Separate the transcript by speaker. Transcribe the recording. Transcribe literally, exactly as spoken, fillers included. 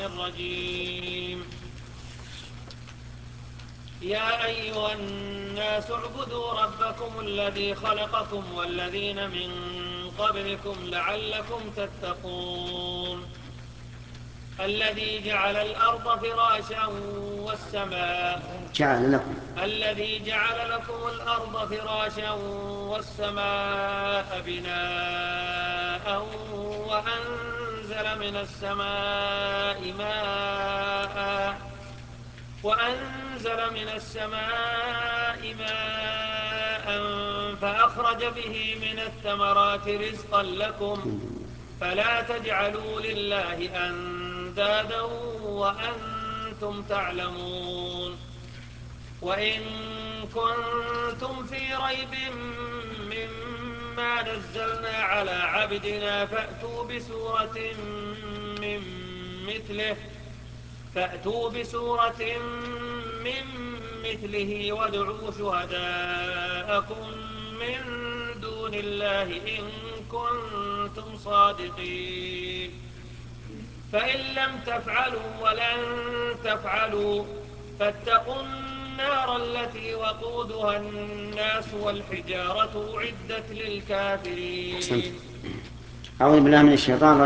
Speaker 1: الرجيم. يا أيها الناس اعبدوا ربكم الذي خلقكم والذين من قبلكم لعلكم تتقون. الذي جعل الأرض فراشا والسماء
Speaker 2: جعل لكم
Speaker 1: الذي جعل لكم الأرض فراشا والسماء بناء وأنزل من السماء ماء وأنزل من السماء ماء فأخرج به من الثمرات رزقا لكم فلا تجعلوا لله أندادا وأنتم تعلمون. وإن كنتم في ريب مما نزلنا على عبدنا فأتوا بسورة من مثله فأتوا بسورة من مثله وادعوا شهداءكم من دون الله إن كنتم صادقين. فإن لم تفعلوا ولن تفعلوا فاتقوا النار التي وقودها الناس والحجارة أعدت للكافرين.
Speaker 2: أعوذ بالله من الشيطان